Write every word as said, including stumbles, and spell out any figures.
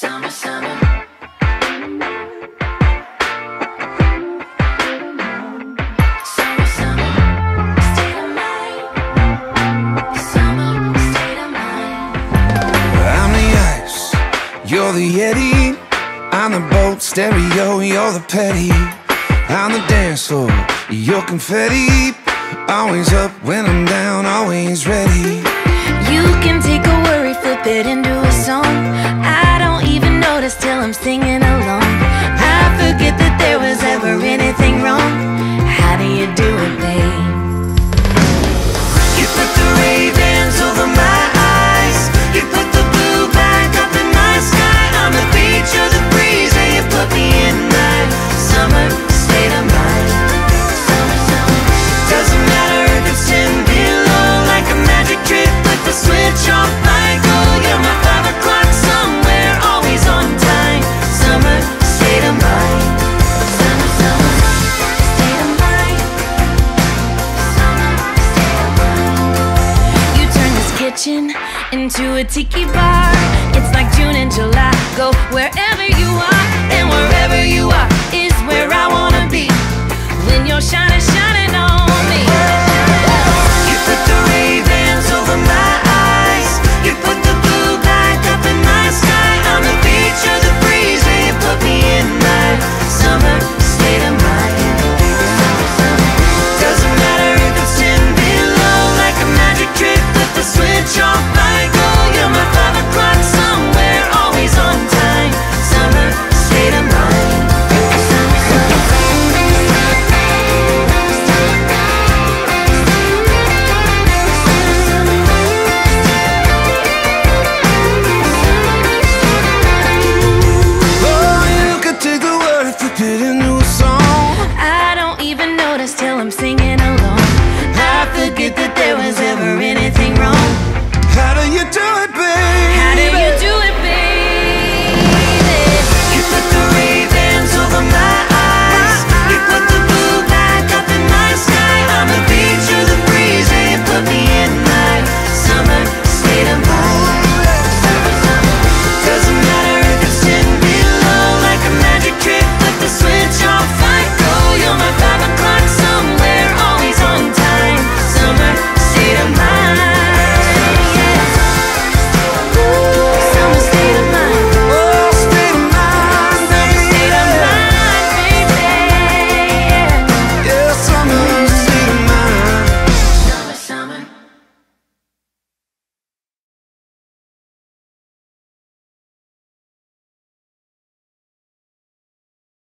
Summer, summer. Summer, summer, state of mind. Summer, state of mind. I'm the ice, you're the Yeti. I'm the boat stereo, you're the petty. I'm the dance floor, you're confetti. Always up when I'm down, always ready. You can take a worry, flip it into a song. I don't even notice till I'm singing along. I forget that there was ever anything wrong. How do you do it, babe? You put the Ray-Bans over my eyes. You put the blue back up in my sky. I'm the beach, you're the breeze, and you put me in my Summer, state of mind. Summer, summer. Doesn't matter if it's ten below. Like a magic trick, flip the switch off, I go. You're my five o'clock somewhere, always on time. Summer, state of mind. Summer, summer, state of mind. Summer, state of mind. You turn this kitchen into a tiki bar. It's like June and July. Go wherever you are, and wherever you are is where I wanna be. When you're shining.